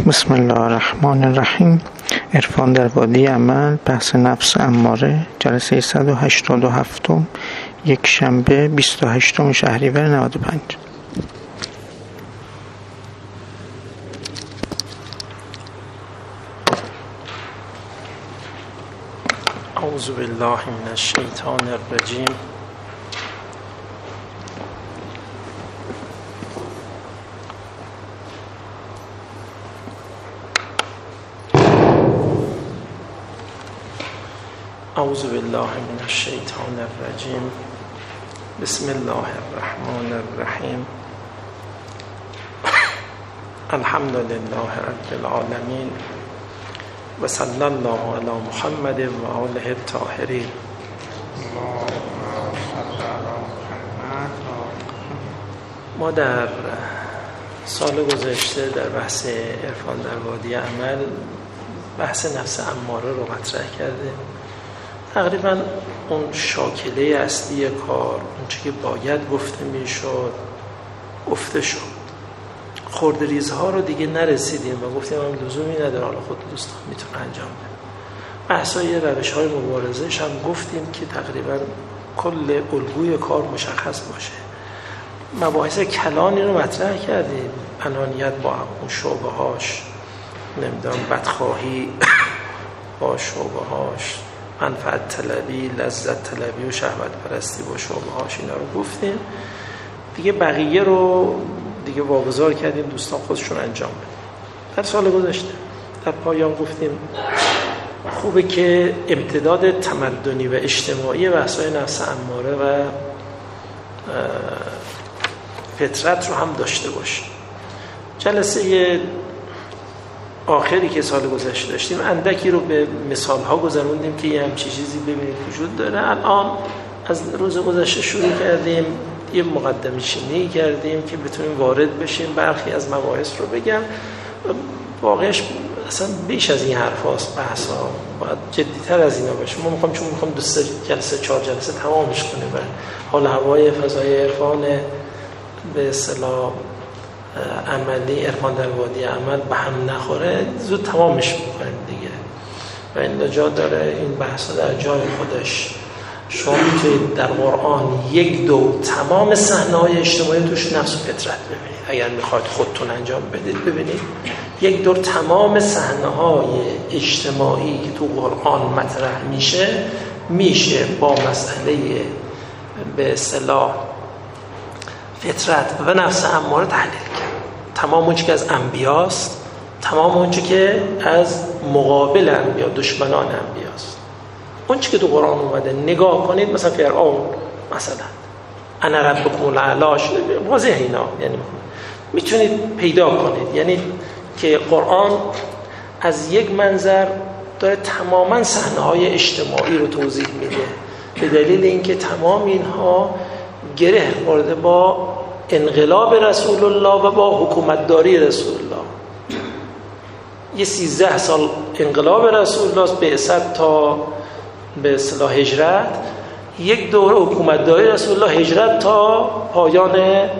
بسم الله الرحمن الرحیم. عرفان در وادی عمل، بحث نفس اماره، جلسه 187، یک شنبه 28 شهریور 95. اعوذ بالله من الشیطان الرجیم. اعوذ بالله من الشیطان الرجیم. بسم الله الرحمن الرحیم. الحمد لله رب العالمین و صلی الله علی محمد و آله الطاهرین. ما در سال گذشته در بحث عرفان در وادی عمل بحث نفس اماره رو مطرح کردیم. تقریبا اون شاکله اصلی کار، اون چی که باید گفته میشد گفته شد. خردریزها رو دیگه نرسیدیم و گفتیم هم لزومی نداره، حالا خود دوستان میتونه انجام بده. بحثای روش‌های مبارزه‌اش هم گفتیم که تقریبا کل الگوی کار مشخص باشه. مباحث کلانی رو مطرح کردیم، انانیت با اون شعبه‌هاش، نمیدونم بدخواهی با شعبه‌هاش، منفعت طلبی، لذت طلبی و شهوت پرستی با شعبه‌هاش، اینا رو گفتیم. دیگه بقیه رو دیگه واگذار کردیم دوستان خودشون انجام بدن. در سال گذشته در پایان گفتیم خوبه که امتداد تمدنی و اجتماعی بحث‌های نفس اماره و فطرت رو هم داشته باشیم. جلسه آخری که سال گذشته داشتیم اندکی رو به مثال‌ها گذروندیم که یه همچی چیزی ببینید وجود داره. الان از روز گذشته شروع کردیم، یه مقدمه چینی کردیم که بتونیم وارد بشیم. برخی از مباحث رو بگم، واقعش اصلا بیش از این حرف هاست، بحث ها باید جدی‌تر از اینا باشه. ما میخوام، چون میخوام 2 جلسه 4 جلسه تمامش کنیم و حال هوای فضای عرفان به اصطلاح عملی عرفان در وادی عمل به هم نخوره، زود تمامش میکنیم دیگه. و این جا داره این بحث در جای خودش. شما میتونید در قرآن یک دور تمام صحنه‌های اجتماعی توش نفس و فطرت ببینید. اگر میخواید خودتون انجام بدید ببینید یک دور تمام صحنه‌های اجتماعی که تو قرآن مطرح میشه با مسئله به اصطلاح فطرت و نفس اماره تحلیل کرد. تمام اون چیزی که از انبیاست، تمام اون چیزی که از مقابل انبیا، دشمنان انبیاست، اون چیزی که تو قرآن اومده نگاه کنید. مثلا فرعون، مثلا انا ربکم الاعلی، واضح اینا، یعنی میتونید پیدا کنید. یعنی که قرآن از یک منظر داره تماما صحنه‌های اجتماعی رو توضیح میده، به دلیل اینکه تمام اینها گره خورده با انقلاب رسول الله و با حکومتداری رسول الله. یه 13 سال انقلاب رسول الله بعثت تا به اصطلاح هجرت، یک دوره حکومتداری رسول الله هجرت تا پایان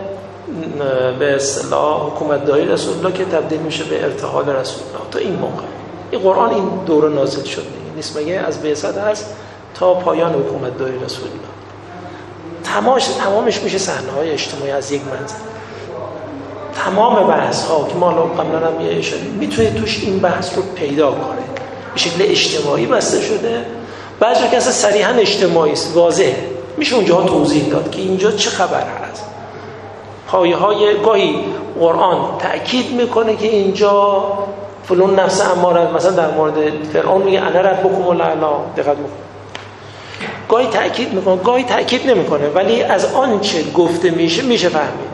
به اصطلاح حکومتداری رسول الله که تبدیل میشه به ارتحال رسول الله. تا این موقع این قرآن این دوره نازل شده نیست، مگه از بعثت هست تا پایان حکومتداری رسول الله. تمامش میشه صحنه‌های اجتماعی از یک منظر. تمام بحث‌ها که ما قبلا هم یه اشاره میتونید توش این بحث رو پیدا کنید. به شکل اجتماعی بسته شده، بعضی که اصلا صریحاً اجتماعی است، واضحه، میشه اونجا توضیح داد که اینجا چه خبر هست. پایه‌های گاهی قرآن تأکید میکنه که اینجا فلان نفس اماره، مثلا در مورد فرعون میگه انا ربکم الاعلی، دقت میکنه. گاهی تأکید میکنه، گاهی تأکید نمیکنه، ولی از آنچه گفته میشه فهمید.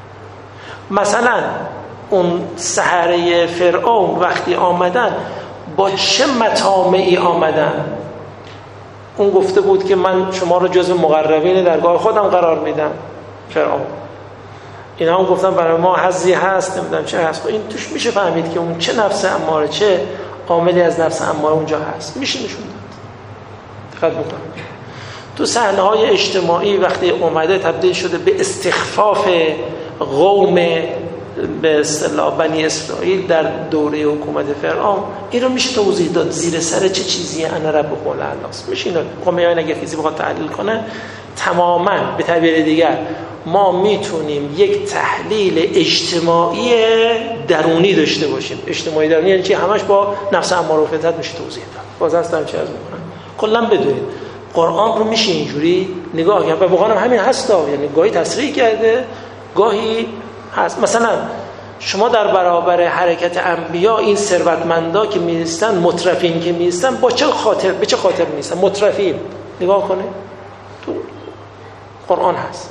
مثلا اون سحره فرعون وقتی آمدن با چه مطامعی آمدن؟ اون گفته بود که من شما رو جزو مقربین درگاه خودم قرار میدم. فرعون اینا هم گفتن برای ما حظی هست، نمیدونم چه هست. این توش میشه فهمید که اون چه نفس اماره، چه عاملی از نفس اماره اونجا هست، میشه نشون داد. دقت بکنید تو صحنه‌های اجتماعی وقتی اومده تبدیل شده به استخفاف قوم به اصطلاح بنی اسرائیل در دوره حکومت فرعون، این رو میشه توضیح داد زیر سر چه چیزیه انا ربکم الاعلی است. میشه اینو قومیان اگه کسی بخواد تحلیل کنه، تماما به تعبیر دیگر ما میتونیم یک تحلیل اجتماعی درونی داشته باشیم. اجتماعی درونی یعنی چی؟ همش با نفس اماره و فطرت میشه توضیح داد. باز هستم چه از میکنم کلا بدونید قرآن رو میشه اینجوری نگاه کرد و واقعا همین هستا، یعنی گاهی تصریح کرده گاهی هست. مثلا شما در برابر حرکت انبیا این ثروتمندا که میستن، مترفین که میستن، با چه خاطر به چه خاطر میستن؟ مترفین نگاه کنه تو قرآن هست.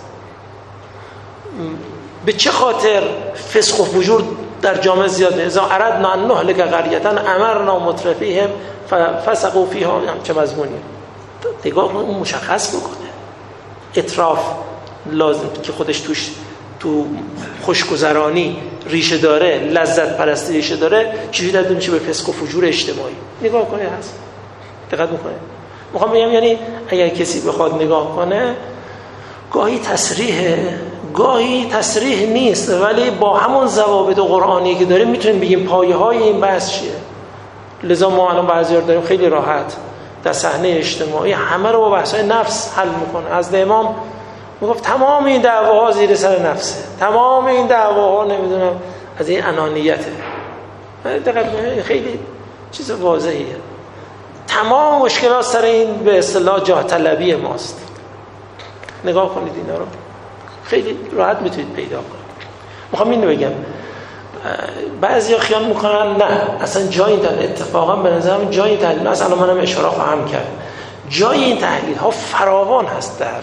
به چه خاطر فسق و فجور در جامعه زیاد نیست؟ اردنا ان نهلک قریة امرنا مترفیهم فسقوا فیها، چه مضمونی؟ نگاه کنه اون مشخص بکنه. اتراف لازم که خودش توش تو خوشگذرانی ریشه داره، لذت پرستی ریشه داره، چیزی داده میشه به فسق و فجور اجتماعی. نگاه کنه هست. دقت میکنه. میخوام بگم یعنی اگر کسی بخواد نگاه کنه گاهی تصریحه گاهی تصریح نیست، ولی با همون ضوابط قرآنی که داریم میتونیم بگیم پایه‌های این بحث چیه. لذا ما الان بعضی‌ها داریم خیلی راحت در صحنه اجتماعی همه رو با بحث‌های نفس حل میکنه. از امام میگفت تمام این دعواها زیر سر نفسه، تمام این دعواها نمیدونم از این انانیته. دقیقاً خیلی چیز واضحیه. تمام مشکلات سر این به اصطلاح جاه طلبی ماست. نگاه کنید اینا رو خیلی راحت میتونید پیدا کنید. میخوام اینو بگم بعضیا خیال میکنن نه اصلا جای این تحلیل، اتفاقا به نظرم جای این تحلیل اصلا منم اشاره خواهم کرد، جای این تحلیل ها فراوان هست در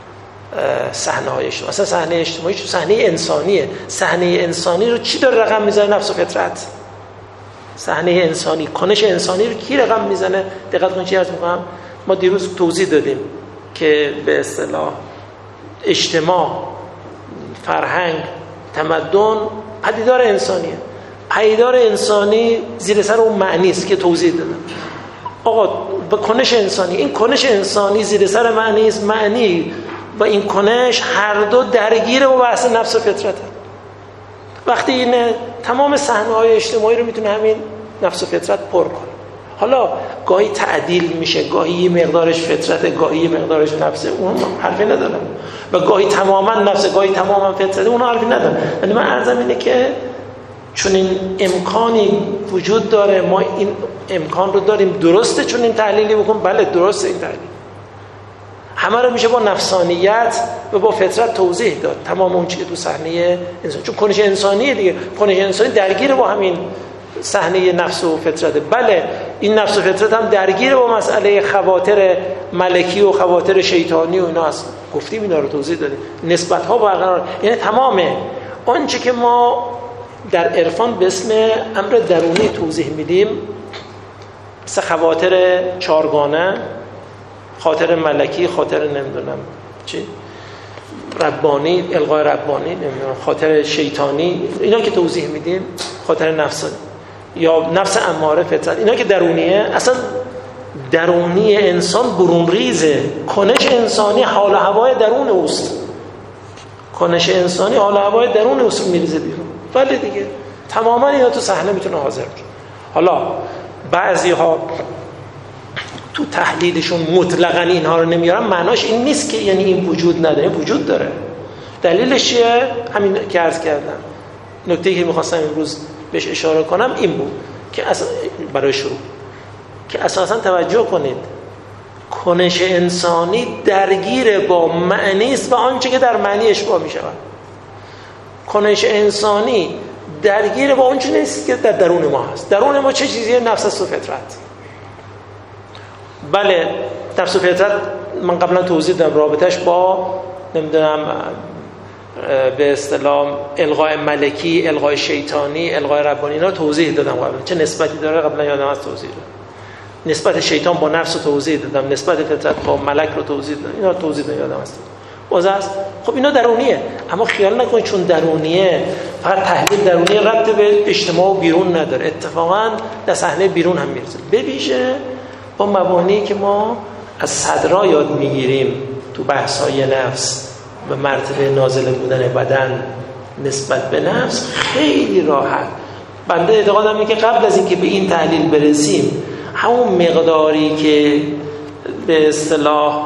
صحنه های اجتماعی. اصلا صحنه اجتماعی چون صحنه انسانیه، صحنه انسانی رو چی داره رقم میزنه؟ نفس و فطرت. صحنه انسانی، کنش انسانی رو کی رقم میزنه؟ دقت کنید چی عرض میکنم. ما دیروز توضیح دادیم که به اصطلاح اجتماع، فرهنگ، تمدن پدیدار انسانیه. پدیدار انسانی زیر سر اون معنی است که توضیح دادم. آقا به کنش انسانی، این کنش انسانی زیر سر معنی است. معنی و این کنش هر دو درگیر با بحث نفس و فطرت. وقتی این تمام صحنه‌های اجتماعی رو میتونه همین نفس و فطرت پر کنه. حالا گاهی تعدیل میشه، گاهی مقدارش فطرته، گاهی مقدارش نفسه، اون حرفی ندارم. و گاهی تماما نفسه، گاهی تماما فطرته، اون حرفی ندارم. ولی من عرضم اینه که چون این امکانی وجود داره، ما این امکان رو داریم. درسته چون این تحلیلی بکن، بله درسته این تحلیل همه رو میشه با نفسانیت و با فطرت توضیح داد. تمام اون چیزی که تو صحنه انسان، چون کنش انسانیه دیگه، کنش انسانی درگیر با همین صحنه نفس و فطرته. بله این نفس و فطرت هم درگیر با مسئله خواطر ملکی و خواطر شیطانی و اینا هست. گفتیم اینا رو توضیح دادیم. نسبت ها برقرار، یعنی تمام آنچه که ما در عرفان به اسم امر درونی توضیح میدیم، مثل خواطر چارگانه، خاطر ملکی، خاطر نمیدونم چی ربانی، الغای ربانی، نمیدونم خاطر شیطانی، اینا که توضیح میدیم، خاطر نفس یا نفس اماره، فطرت، اینا که درونیه. اصلا درونی انسان برون ریزه. کنش انسانی حال و هوای درون اوست. کنش انسانی حال و هوای درون اوست میریزه بیرون. ولی دیگه تماما اینا تو صحنه میتونه حاضر بشه. حالا بعضی ها تو تحلیلشون مطلقاً اینها رو نمیارن، معناش این نیست که یعنی این وجود نداره، وجود داره. دلیلش چیه؟ همین که عرض کردم. نکته‌ای که می‌خواستم امروز بهش اشاره کنم این بود که برای شروع که اساساً توجه کنید کنش انسانی درگیر با معنی است و آنچه که در معنی اشباع می‌شود. کنش انسانی درگیر با اون چیزی نیست که در درون ما هست. درون ما چه چیزیه؟ نفس است و فطرت. بله نفس و فطرت من قبلا توضیح دادم رابطش با نمیدونم به اصطلاح الغای ملکی، الغای شیطانی، الغای ربانی، اینا توضیح دادم قبلا چه نسبتی داره. قبلا یادم هست توضیح دادم. نسبت شیطان با نفس رو توضیح دادم، نسبت فطرت با ملک رو توضیح دادم. اینا توضیح دادم یادم هست. واسه خب اینا درونیه، اما خیال نکنید چون درونیه فقط تحلیل درونی ربط به اجتماع و بیرون نداره. اتفاقا در صحنه بیرون هم میرسه. ببیشه با مبانی که ما از صدرا یاد میگیریم تو بحث‌های نفس و مرتبه نازل بودن بدن نسبت به نفس خیلی راحت. بنده اعتقادم اینه که قبل از اینکه به این تحلیل برسیم، همون مقداری که به اصطلاح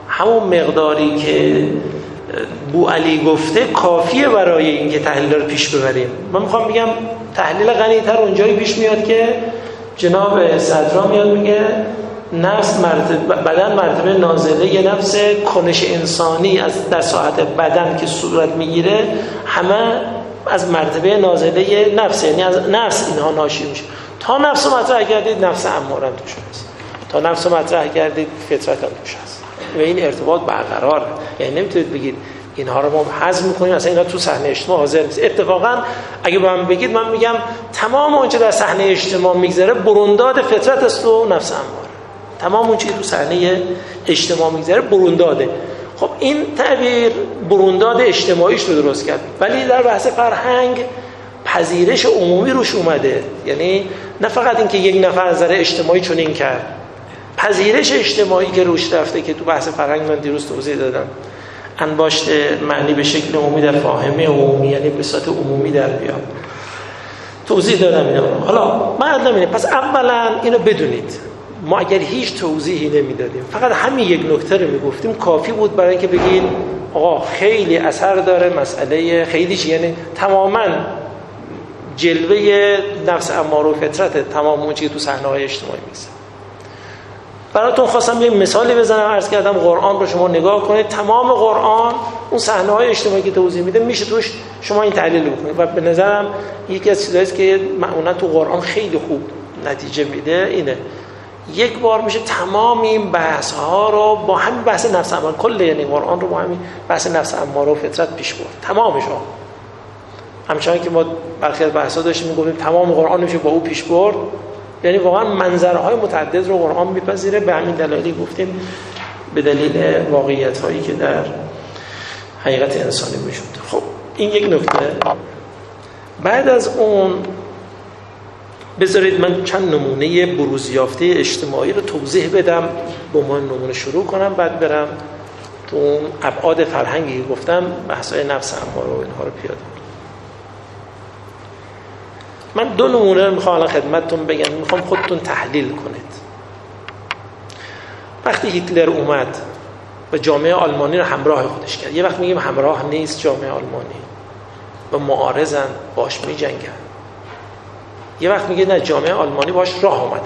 بوعلی گفته کافیه برای اینکه تحلیل رو پیش ببریم. من میخوام بگم تحلیل غنی‌تر اونجایی پیش میاد که جناب صدرا میاد میگه نفس بدن مرتبه نازله یه نفس کنش انسانی از در ساعت بدن که صورت میگیره همه از مرتبه نازله نفس، یعنی از نفس اینها ناشی میشه. تا نفس مطرح کردید نفس اماره هم توش هست، تا نفس مطرح کردید فطرت هم توش هست و این ارتباط برقراره. یعنی نمیتونید بگید اینها رو ما حذف میکنیم اصلا اینا تو صحنه اجتماع حاضر نیست. اتفاقا اگه به من بگید من میگم تمام اون چه در صحنه اجتماع میگذره برونداد فطرت است و نفس اماره. تمام اون چیزی تو صحنه اجتماع میگذره برونداده. خب این تعبیر برونداد اجتماعیش رو درست کرد، ولی در بحث فرهنگ پذیرش عمومی روش اومده. یعنی نه فقط اینکه یک نفر از نظر اجتماعی چنین کرد، پذیرش اجتماعی که روش رفته که تو بحث فرهنگ من دیروز توضیح دادم. انباشت معنی به شکل عمومی در فاهمه عمومی، یعنی به صورت عمومی در بیاد. توضیح دادم اینا. حالا من نمی‌دونم، پس اولا اینو بدونید ما اگر هیچ توضیحی نمیدادیم، فقط همین یک نکته رو میگفتیم، کافی بود برای اینکه بگین آقا خیلی اثر داره مسئله خیلی چی، یعنی تماما جلوه نفس اماره و فطرت تمام اون چیزی تو صحنه‌های اجتماعی میگذره. براتون خواستم یه مثالی بزنم. عرض کردم قرآن رو شما نگاه کنید، تمام قرآن اون صحنه‌های اجتماعی که توضیح میده میشه توش شما این تحلیل بکنید و به نظرم یکی از چیزایی که معمولا تو قرآن خیلی خوب نتیجه میده اینه. یک بار میشه تمام این بحث ها رو با همین بحث نفس اماره، کل یعنی قرآن رو با همین بحث نفس اماره و فطرت پیش برد، تمامش ها. همچنان که ما برخی از بحث ها داشتیم میگفتیم تمام قرآن میشه با او پیش برد، یعنی واقعا منظرهای متعدد رو قرآن میپذیره. به همین دلایلی گفتیم به دلیل واقعیت هایی که در حقیقت انسانی میشود. خب این یک نکته. بعد از اون بذارید من چند نمونه بروزیافته اجتماعی رو توضیح بدم، با من نمونه شروع کنم، بعد برم تو اون ابعاد فرهنگی که گفتم بحث‌های نفس اماره و اینها رو پیاده کنم. من دو نمونه رو میخوام الان خدمتتون بگم، میخوام خودتون تحلیل کنید. وقتی هیتلر اومد و جامعه آلمانی رو همراه خودش کرد، یه وقت میگیم همراه نیست جامعه آلمانی و معارضن باش میجنگن، یه وقت میگه نه جامعه آلمانی باش راه اومدن،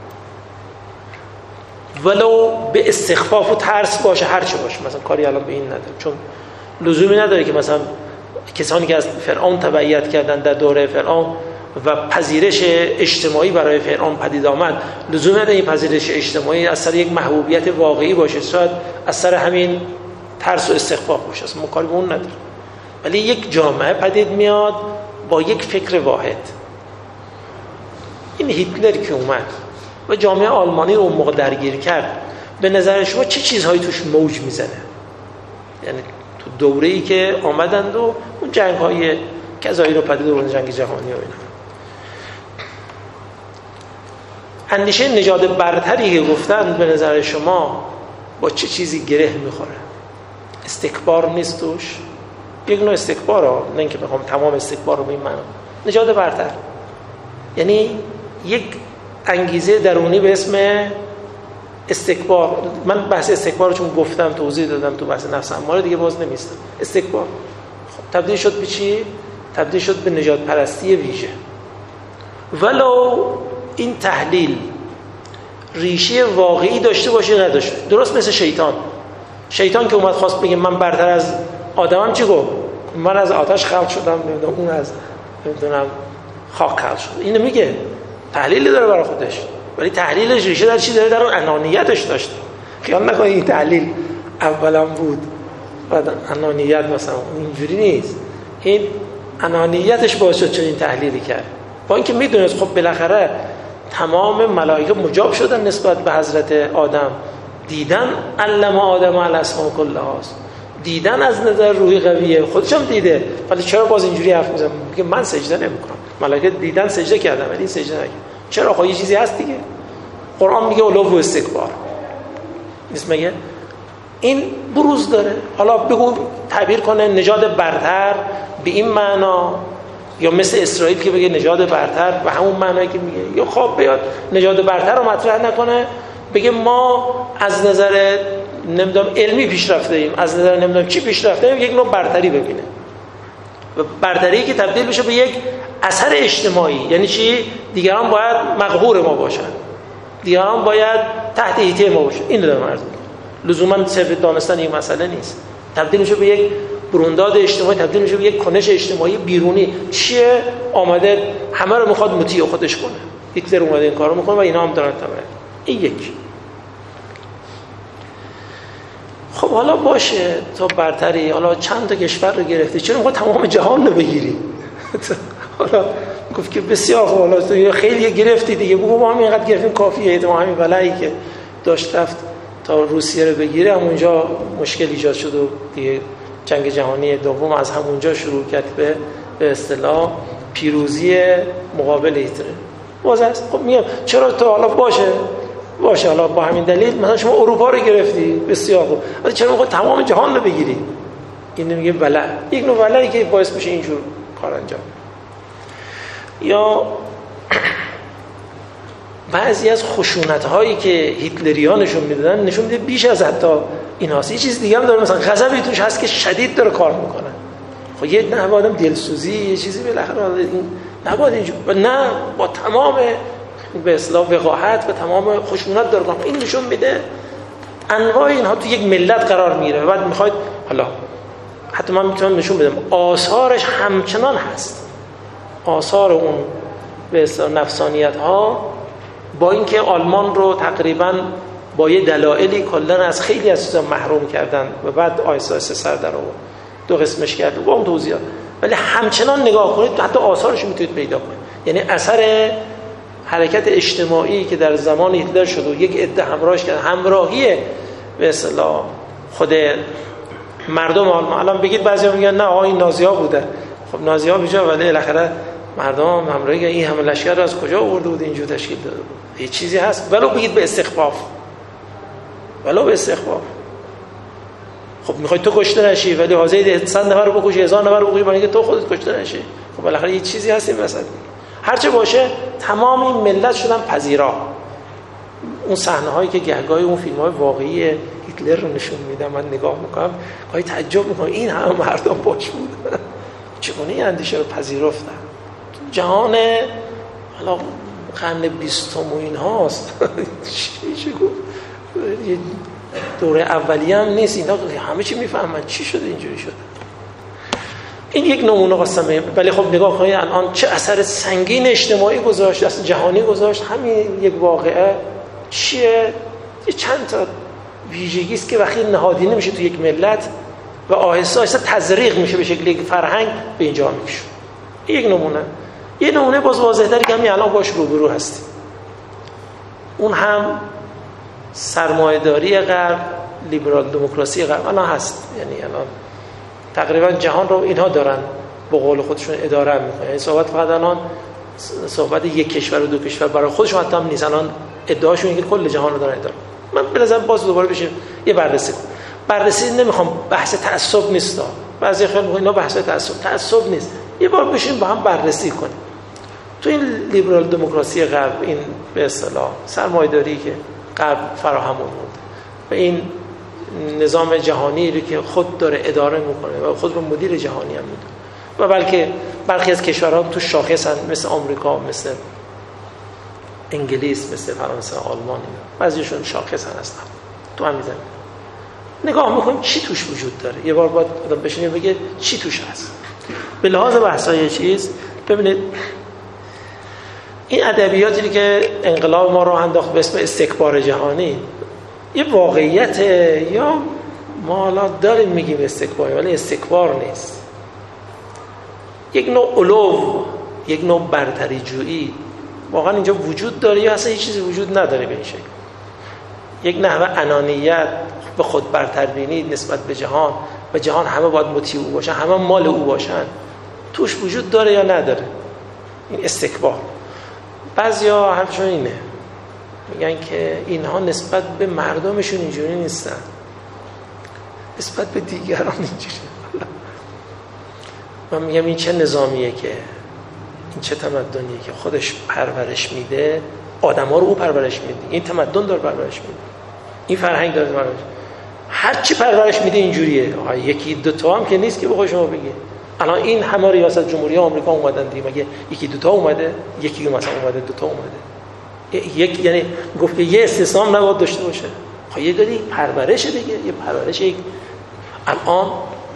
ولو به استخفاف و ترس باشه هر چه باشه، مثلا کاری الان به این نداره، چون لزومی نداره که مثلا کسانی که از فرعون تبعیت کردن در دوره فرعون و پذیرش اجتماعی برای فرعون پدید آمد، لزومی نداره این پذیرش اجتماعی از سر یک محبوبیت واقعی باشه، شاید از سر همین ترس و استخفاف باشه، اصلا کاری به اون نداره. ولی یک جامعه پدید میاد با یک فکر واحد. این هیتلر که اومد و جامعه آلمانی رو اون موقع درگیر کرد، به نظر شما چه چیزهایی توش موج میزنه؟ یعنی تو دوره‌ای که آمدند و اون جنگ‌های کذایی رو پدید آورد، جنگ جهانی و اینا، اندیشه نژاد برتری که گفتن به نظر شما با چه چیزی گره میخوره؟ استکبار نیست توش؟ یک نوع استکبار ها، نه اینکه بخوام تمام استکبار رو به این معنا، نژاد برتر یعنی یک انگیزه درونی به اسم استکبار. من بحث استکبار رو چون گفتم توضیح دادم تو بحث نفس اماره دیگه باز نمیستم. استکبار خب تبدیل شد به چی؟ تبدیل شد به نژاد پرستی ویژه. ولو این تحلیل ریشه واقعی داشته باشه نداشته، درست مثل شیطان که اومد خواست بگه من برتر از آدمم، چی گفت؟ من از آتش خلق شدم، نمیدونم اون از نمیدونم خاک خلق شد. اینو میگه، تحلیلی داره برای خودش، ولی تحلیلش ریشه در چی داره؟ در اون انانیتش داشته. خیال نکنید این تحلیل اولا بود بعد انانیت مثلا، اینجوری نیست. این انانیتش باعث شد چنین تحلیلی کرد، با اینکه میدونست خب بالاخره تمام ملائکه مجاب شدن نسبت به حضرت آدم، دیدن علم آدم الاسماء کلها، دیدن از نظر روحی قویه، خودش هم دیده، ولی چرا باز اینجوری حرف میزنه؟ میگه من سجده نمیکنم. ملائکه دیدن سجده کردن ولی سجده نکردن. چرا؟ خب یه چیزی هست دیگه. قرآن میگه علو و استکبار نیست، میگه این بروز داره. حالا بگو تعبیر کنه نژاد برتر به این معنا، یا مثل اسرائیل که بگه نژاد برتر به همون معنایی که میگه، یا خواب بیاد نژاد برتر رو مطرح نکنه، بگه ما از نظر نمیدونم علمی پیشرفته ایم، از نظر نمیدونم چی پیشرفته ایم، یک نوع برتری ببینه و برتری که تبدیل بشه به یک اثر اجتماعی. یعنی چی؟ دیگران باید مقهور ما باشن، دیگران باید تحت ایته ما باشن. این رو دارم عرض میکنم. لزوما صرف دانستن این مسئله نیست، تبدیل میشه به یک برونداد اجتماعی، تبدیل میشه به یک کنش اجتماعی بیرونی. چیه؟ آمده همه رو میخواد مطیع خودش کنه. هیتلر اومده این کارو میکنه و اینا هم دارن تمام. این یک. خب حالا باشه تا برتری، حالا چند تا کشور رو گرفتی، چرا میخواد تمام جهان رو بگیری؟ حالا گفت که بسیار خوب، حالا تو خیلی گرفتی دیگه، بگو ما هم اینقدر گرفتیم کافیه، ما همین بلایی که داشت رفت تا روسیه رو بگیره، همونجا مشکل ایجاد شد و دیگه جنگ جهانی دوم از همونجا شروع کرد به اصطلاح پیروزی مقابل هیتلر. باز است. خب میگم چرا تو حالا باشه حالا با همین دلیل مثلا شما اروپا رو گرفتی، بسیار خوب، ولی چرا میخوای تمام جهان رو بگیری؟ این میگه ولع، یک نوع ولعی که باعث میشه اینجور کار انجام. یا بعضی از خشونت هایی که هیتلریان نشون میدادن نشون میده بیش از حتی این هاست. یه چیز دیگه هم داره، مثلا غضبی توش هست که شدید داره کار میکنه. خب یه نه آدم دلسوزی یه چیزی بالاخره این نباید اینجور، نه با تمام به اصطلاح وقاحت و تمام خشونت داره کنه. این نشون میده انواع اینها تو یک ملت قرار میگیره و بعد میخواید حالا حتی من میتونم نشون بدم آثارش همچنان هست، آثار اون به اصطلاح نفسانیت ها، با اینکه آلمان رو تقریبا با یه دلایلی کلا از خیلی از چیزا محروم کردن و بعد آیسا سر در آورد، دو قسمش کرد با اون توضیحات، ولی همچنان نگاه کنید حتی آثارش میتونید پیدا کنید. یعنی اثر حرکت اجتماعی که در زمان هیتلر شد و یک عده همراهش کرد، همراهی به اصطلاح خود مردم آلمان. الان بگید بعضیا میگن نه آقا این نازی‌ها بودن، خب نازی‌ها بیجا، ولی بالاخره مردم همراهی این همه لشکر رو از کجا آورده بود اینجور تشکیل داده بود؟ یه چیزی هست، ولو بگید به استخفاف، ولو به استخفاف. خب میخوای تو کشته نشی ولی حاضر 100 نفر رو بکشی، 1000 نفر رو بکشی برای اینکه تو خودت کشته نشی. خب بالاخره یه چیزی هست این وسط. هرچه باشه تمام این ملت شدن پذیرا. اون صحنه هایی که گهگاهی اون فیلم های واقعی هیتلر رو نشون میدم، من نگاه میکنم گاهی تعجب میکنم این همه مردم باش بودن، چگونه این اندیشه رو پذیرفتن؟ جهان حالا قرن 20 و این هاست چی گفت، یه دوره اولیه هم نیست، اینا همه چی میفهمن چی شده اینجوری شده. این یک نمونه خواستم بگم. ولی خب نگاه کنید الان چه اثر سنگین اجتماعی گذاشت، اصلا جهانی گذاشت. همین یک واقعه چیه؟ یه چند تا ویژگی است که وقتی نهادینه میشه تو یک ملت و آهسته آهسته تزریق میشه به شکل یک فرهنگ به اینجا میشه. یک نمونه. یه نمونه باز واضح‌تری که همین الان باش روبرو هستیم، اون هم سرمایه‌داری غرب، لیبرال دموکراسی غرب الان هست. یعنی الان تقریبا جهان رو اینها دارن به قول خودشون اداره میکنن. این صحبت فقط الان صحبت یک کشور و دو کشور برای خودشون حتی هم نیست، الان ادعاشون اینه که کل جهان رو دارن اداره. من به نظرم باز دوباره بشیم یه بررسی نمیخوام، بحث تعصب نیست. بعضی خیلی میگن اینا بحث تعصب نیست. یه بار بشیم با هم بررسی کنیم. تو این لیبرال دموکراسی غرب، این به اصطلاح سرمایه‌داری که غرب فراهم آورده و این نظام جهانی رو که خود داره اداره میکنه و خود رو مدیر جهانی هم میدونه و بلکه برخی از کشورها تو شاخصن، مثل آمریکا، مثل انگلیس، مثل فرانسه، آلمان، بعضیشون شاخصن هستن تو همین زمین. نگاه میکنیم چی توش وجود داره. یه بار باید آدم بشینه بگه چی توش هست. به لحاظ بحثای چیز ببینید این ادبیاتی که انقلاب ما راه انداخت به اسم استکبار جهانی یه واقعیت، یا ما حالا داریم میگیم استکبار ولی استکبار نیست، یک نوع علو، یک نوع برتری جویی واقعا اینجا وجود داره یا اصلا هیچ چیزی وجود نداره به این شکل. یک نحوه انانیت، به خود برتربینی نسبت به جهان و جهان همه باید مطیع او باشن، همه مال او باشن، توش وجود داره یا نداره؟ این استکبار. بعضیا حرفشون اینه، میگن که اینها نسبت به مردمشون اینجوری نیستن، نسبت به دیگران اینجوری. من میگم این چه نظامیه که این چه تمدنیه که خودش پرورش میده، آدما رو او پرورش میده، این تمدن داره پرورش میده، این فرهنگ داره پرورش. هر چی پرورش میده اینجوریه. یکی دو تا هم که نیست که بخوای شما بگی. الان این همه ریاست جمهوری آمریکا اومدن دیگه، مگه یکی دو تا اومده؟ یکی مثلا اومده دو تا اومده. یک یعنی گفت که یه استثنا نباید داشته باشه. خب یه داری پرورش دیگه، یه پرورش. یک الان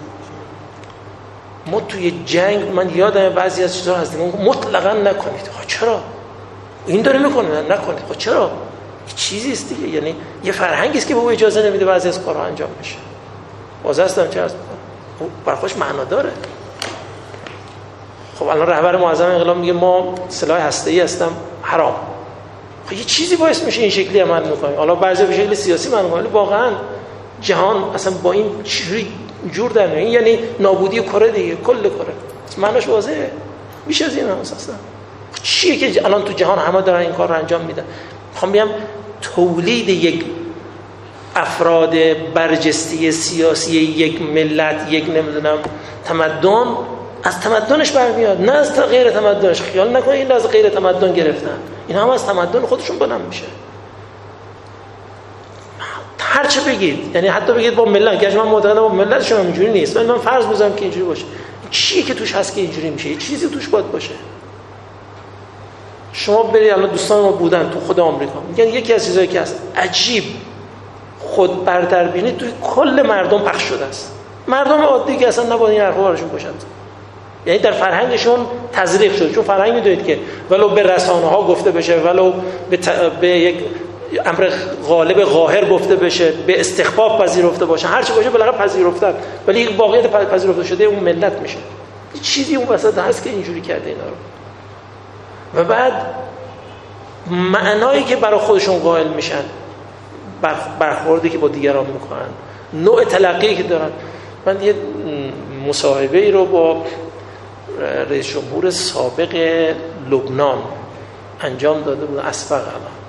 ما توی جنگ، من یادم بعضی از چیزا هست مطلقاً نکنید. خب چرا؟ این داره میکنه نکنید. خب چرا؟ چیزی است دیگه، یعنی یه فرهنگی است که به او اجازه نمیده بعضی از کارها انجام بشه. واضح است چه هست؟ برخوش معنا داره. خب الان رهبر معظم انقلاب میگه ما سلاح هسته‌ای هستم حرام. خب یه چیزی باعث میشه این شکلی عمل میکنه. حالا بعضی به شکل سیاسی معلومه، ولی واقعا جهان اصلا با این چجوری جور در میاد؟ یعنی نابودی کره دیگه، کل کره. معناش واضحه. بیش از این اصلا چیه که الان تو جهان همه دارن این کار رو انجام میدن؟ میخوام بگم تولید یک افراد برجسته سیاسی یک ملت، یک نمیدونم تمدن، از تمدنش برمیاد، نه از غیر تمدنش. خیال نکنه این از غیر تمدن گرفتن، این هم از تمدن خودشون بلند میشه. هر چه بگید، یعنی حتی بگید با ملت، گرچه من معتقدم با ملتشون اینجوری نیست، ولی من فرض می‌ذارم که اینجوری باشه. چیزی که توش هست که اینجوری میشه، یه چیزی توش باید باشه. شما برید الان دوستان ما بودن تو خود آمریکا، میگن یکی از چیزایی که هست عجیب خود بردربینی توی کل مردم پخش شده است. مردم عادی که اصلا نباید این حرفا براشون باشه، یعنی در فرهنگشون تزریق شده. چون فرهنگ میدونید که ولو به رسانه‌ها گفته بشه، ولو به یک امر غالب قاهر گفته بشه، به استخفاف پذیرفته باشه، هر چی باشه بالاخره پذیرفتن، ولی یک واقعیت پذیرفته شده اون ملت میشه. یه چیزی اون وسط هست که اینجوری کرده اینا رو. و بعد معنایی که برای خودشون قائل میشن، برخوردی که با دیگران میکنن، نوع تلقی که دارن. من یه مصاحبه ای رو با رئیس جمهور سابق لبنان انجام داده بود، اسبق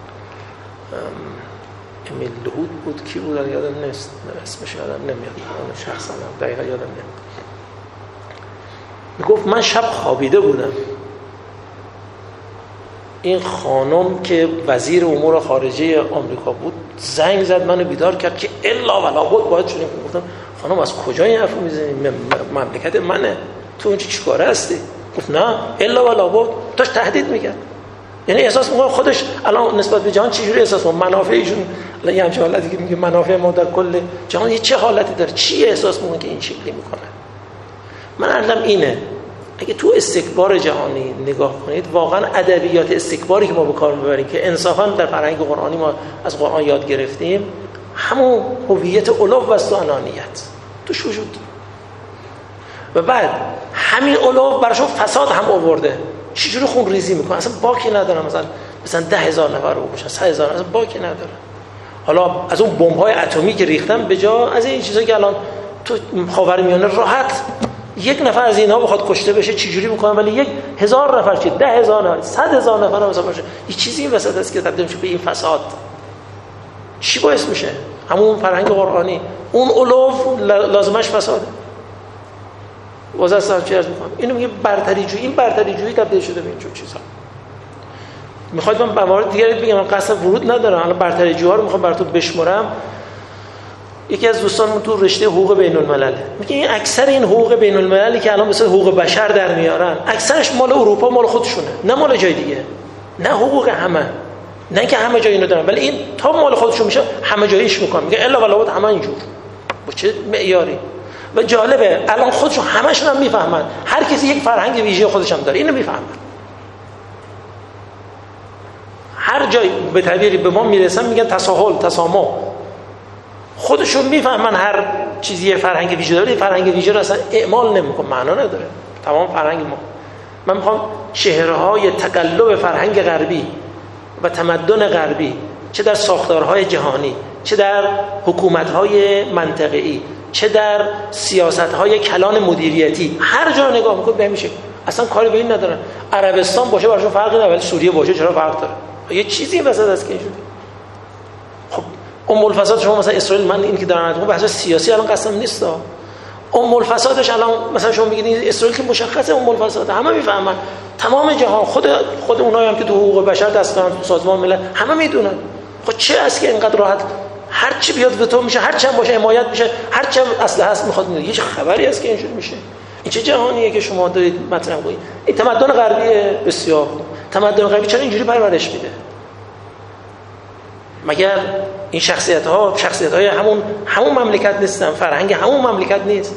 امیل لهود بود، کی بود یادم نیست، اسمش یادم نمیاد، شخصا دقیقا یادم نمیاد. میگفت من شب خوابیده بودم، این خانم که وزیر امور خارجه آمریکا بود زنگ زد منو بیدار کرد که الا ولا بود باید شدیم. گفتم خانم از کجا این حرفو میزنی؟ مملکت منه، تو اونجا چیکاره هستی؟ گفت نه الا ولا بود. داشت تهدید میکرد. یعنی احساس میکنه خودش الان نسبت به جهان چجوری احساس میکنه، منافع ایشون الان یه همچین حالتی که میگه منافع ما در کل جهان یه چه حالتی داره، چی احساس میکنه که این شکلی میکنه. من عندم اینه، اگه تو استکبار جهانی نگاه کنید، واقعا ادبیات استکباری که ما به کار میبریم که انصافا در فرهنگ قرآنی ما از قرآن یاد گرفتیم، همون هویت علو و انانیت توش وجود. و بعد همین علو براشون فساد هم آورده. چجوری خون ریزی میکنه، اصلا باکی ندارن، مثلا 10,000 نفر رو بکشن، 100,000 اصلا باکی ندارن. حالا از اون بمب‌های اتمی که ریختن، به جا از این چیزا که الان تو خاورمیانه راحت یک نفر از اینها بخواد کشته بشه چجوری میکنن، ولی 1,000 نفر چه 10,000 نفر 100,000 نفر مثلا باشه، این چیزی این وسط است که تبدیل میشه به این فساد. چی باعث میشه؟ همون فرهنگ قرآنی، اون علو لازمش فساده. واسه چی عرض میکنم، اینو میگه برتری جویی. این برتری جویی تبدیل شده به اینجور چیزا. میخواد من به موارد دیگه بگم، من قصد ورود ندارم، الان برتری جویی رو میخوام براتون بشمرم. یکی از دوستانمون تو رشته حقوق بین الملل میگه این اکثر این حقوق بین المللی که الان مثل حقوق بشر در میارن، اکثرش مال اروپا، مال خودشونه، نه مال جای دیگه، نه حقوق همه، نه که همه جای اینو دارن، ولی این تا مال خودشون میشه همه جاییش میکنن. میگه الا ولا بود همه اینجور. با چه معیاری؟ و جالبه الان خودشون همشون هم میفهمن، هر کسی یک فرهنگ ویژه خودش هم داره، اینو میفهمن. هر جای به تعبیری به ما میرسن میگن تساهل، تسامح. خودشون میفهمن هر چیزی فرهنگ ویژه داره، فرهنگ ویژه رو اصلا اعمال نمیکنه، معنا نداره. تمام فرهنگ ما. من میخوام چهره‌های تقلب فرهنگ غربی و تمدن غربی، چه در ساختارهای جهانی، چه در حکومت‌های منطقه‌ای، چه در سیاست‌های کلان مدیریتی، هر جا نگاه میکنه به میشه اصلا کاری به این ندارن. عربستان باشه براشون فرقی نداره، ولی سوریه باشه چرا فرق داره؟ یه چیزی وسط است که اینجوری. خب ام الفساد شما مثلا اسرائیل، من این که دارم بحث سیاسی الان قسم نیست، الفسادش الان مثلا شما میگید اسرائیل که مشخصه الفساد، همه میفهمن، تمام جهان، خود اونایی هم که تو حقوق بشر دست دارن، سازمان ملل، همه میدونن. خب چه است که اینقدر راحت هر چی بیاد وتو میشه، هر چند باشه حمایت میشه، هر چند اسلحه هست میخواد میده؟ هیچ خبری هست که اینجوری میشه؟ این چه جهانیه که شما دارید مطرح کنید؟ این تمدن غربی بسیار خوب. تمدن غربی چرا اینجوری پرورش میده؟ مگر این شخصیت‌های همون مملکت نیستن؟ فرهنگ همون مملکت نیست؟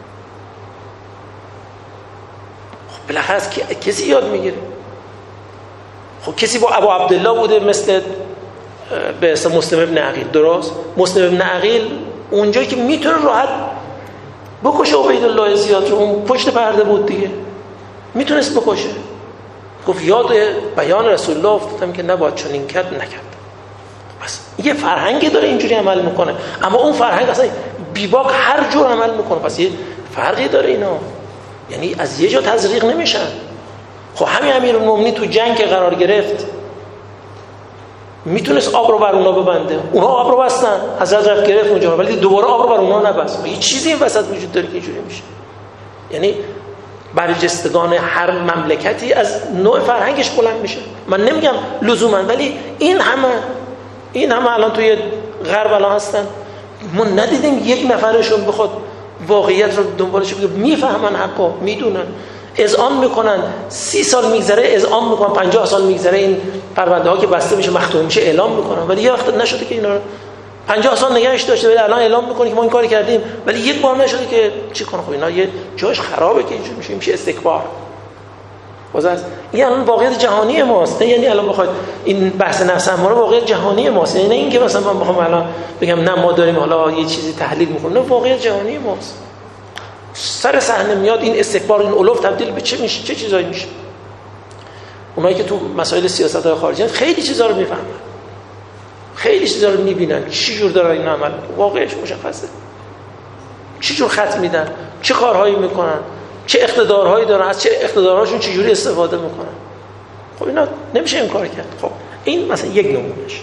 خب بالاخره کسی یاد میگیره. خب کسی با ابو عبدالله بوده مثل به اسم مسلم ابن عقیل، درست؟ مسلم ابن عقیل اونجایی که میتونه راحت بکشه عبیدالله زیاد رو، اون پشت پرده بود دیگه، میتونست بکشه. گفت یاد بیان رسول الله افتادم که نباید چنین کرد، نکرد. بس یه فرهنگی داره اینجوری عمل میکنه، اما اون فرهنگ اصلا بیباک هر جور عمل میکنه. پس یه فرقی داره اینا، یعنی از یه جا تزریق نمیشن. خب همین امیرالمومنین تو جنگ قرار گرفت، میتونست آب رو بر اونا ببنده، اونا آب رو بستن، حضرت رفت گرفت اونجا، ولی دوباره آب رو بر اونا نبست. یه چیزی این وسط وجود داره که اینجوری میشه. یعنی برجستگان هر مملکتی از نوع فرهنگش بلند میشه. من نمیگم لزوما، ولی این همه الان توی غرب الان هستن، ما ندیدیم یک نفرشون بخواد واقعیت رو دنبالش بگه. میفهمن حقا، میدونن، اذعان میکنن. 30 سال میگذره اذعان میکنن، 50 سال میگذره این پرونده ها که بسته میشه مختوم میشه اعلام میکنن، ولی یه وقت نشده که اینا رو 50 سال نگهش داشته، ولی الان اعلام میکنه که ما این کاری کردیم، ولی یک بار نشده که چی کنه. خب اینا یه جاش خرابه که اینجوری میشه استکبار. واسه این الان واقعیت جهانی ماست، نه یعنی الان بخواید این بحث نفس اماره واقعیت جهانی ماست، یعنی نه اینکه مثلا من بخوام الان بگم نه ما داریم حالا یه چیزی تحلیل میکنیم، نه واقعیت جهانی ماست. سر صحنه میاد این استکبار، این الوف تبدیل به چه میشه؟ چه چیزایی میشه؟ اونایی که تو مسائل سیاست‌های خارجی خیلی چیزا رو میفهمن، خیلی چیزا رو میبینن، چی جور دارن این عمل، واقعش مشخصه، چی جور خط میدن، چه کارهایی میکنن، چه اقتدارهایی دارن، از چه اقتدارهاشون چه جوری استفاده میکنن. خب اینا نمیشه این کار کرد. خب این مثلا یک نمونهش.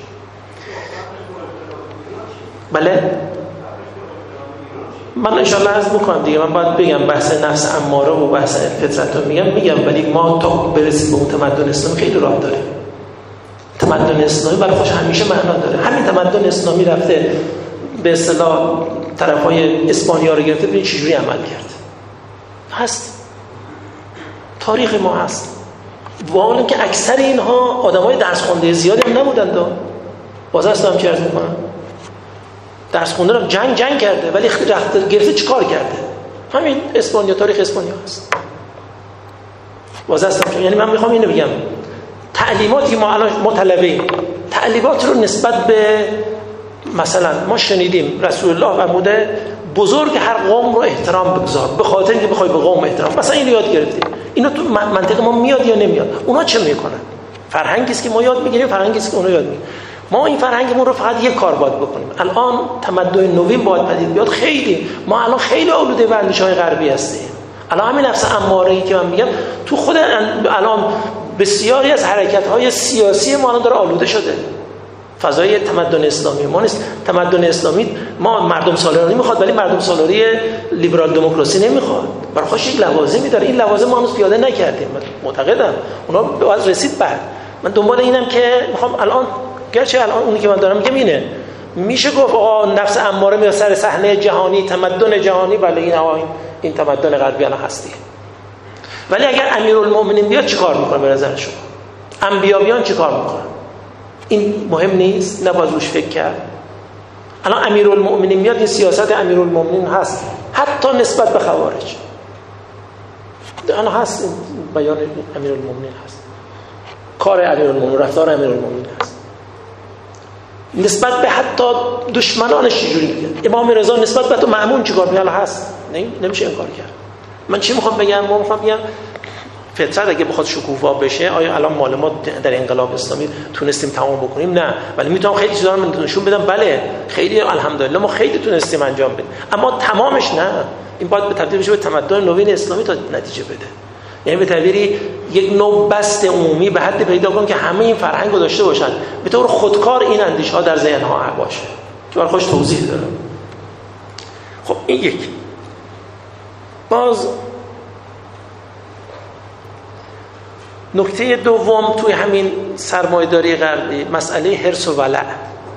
بله من انشالله عرض میکنم دیگه، من باید بگم بحث نفس اماره و بحث فطرت رو میگم، ولی ما تا برسیم به اون تمدن اسلامی خیلی راه داره. تمدن اسلامی برای خودش همیشه معنا داره. همین تمدن اسلامی رفته به اصطلاح طرفای اسپانیا رو گرفته، ببین چجوری عمل کرد. هست تاریخ ما هست. واقعا که اکثر اینها آدمای درس خونده زیادی هم نبودن. باز اصلا چه عرض میکنم، درس خونده هم جنگ کرده، ولی گرفته چیکار کرده؟ همین اسپانیا، تاریخ اسپانیا هست. باز اصلا یعنی من میخوام اینو بگم، تعلیماتی ما الان ما طلبه‌ایم، تعلیمات رو نسبت به مثلا ما شنیدیم رسول الله فرموده بزرگ هر قوم رو احترام بگذار، به خاطر اینکه بخوای به قوم احترام، مثلا اینو یاد گرفتیم. اینا تو منطق ما میاد یا نمیاد؟ اونا چه میکنن؟ فرهنگی است که ما یاد میگیریم، فرهنگی است که اونا یاد میگیرن. ما این فرهنگمون رو فقط یک کار باید بکنیم. الان تمدن نوین باید پدید بیاد. خیلی ما الان خیلی آلوده به اندیشه‌های غربی هستیم. الان همین نفس اماره‌ای که من میگم تو خود الان بسیاری از حرکت‌های سیاسی ما الان داره آلوده شده. فضای تمدن اسلامی ما نیست. تمدن اسلامی ما مردم سالاری میخواد، ولی مردم سالاری لیبرال دموکراسی نمیخواد. برای خودش یک لوازمی داره. این لوازم ما هنوز پیاده نکردیم. من معتقدم اونا باید رسید بعد. من دنبال اینم که میخوام الان، گرچه الان اونی که من دارم میگم اینه، میشه گفت آقا نفس اماره میاد سر صحنه جهانی، تمدن جهانی، بله این تمدن غربی الان هستی. ولی اگر امیرالمومنین بیاد چیکار میکنه به نظر شما؟ انبیا بیان چیکار میکنه؟ این مهم نیست؟ نباید روش فکر کرد؟ الان امیرالمومنین میاد، این سیاست امیرالمومنین هست حتی نسبت به خوارج. الان هست این بیان امیرالمومنین هست، کار امیرالمومنین، رفتار امیرالمومنین هست نسبت به حتی دشمنانش. چجوری میگه امام رضا نسبت به تو مأمون چیکار میکنه؟ هست، نمیشه این کار کرد. من چی میخوام بگم؟ ما میخوام بگم فطرت اگه بخواد شکوفا بشه، آیا الان مال ما در انقلاب اسلامی تونستیم تمام بکنیم؟ نه، ولی میتونم خیلی چیزا رو نشون بدم. بله خیلی الحمدلله ما خیلی تونستیم انجام بدیم، اما تمامش نه. این باید به تبدیل بشه به تمدن نوین اسلامی تا نتیجه بده. یعنی به تعبیری یک نوع بست عمومی به حد پیدا کن که همه این فرهنگ رو داشته باشن، به طور خودکار این اندیشه‌ها در ذهن‌ها باشه که برای خودش توضیح داره. خب این یک. باز نکته دوم توی همین سرمایه‌داری غربی مسئله حرص و ولع.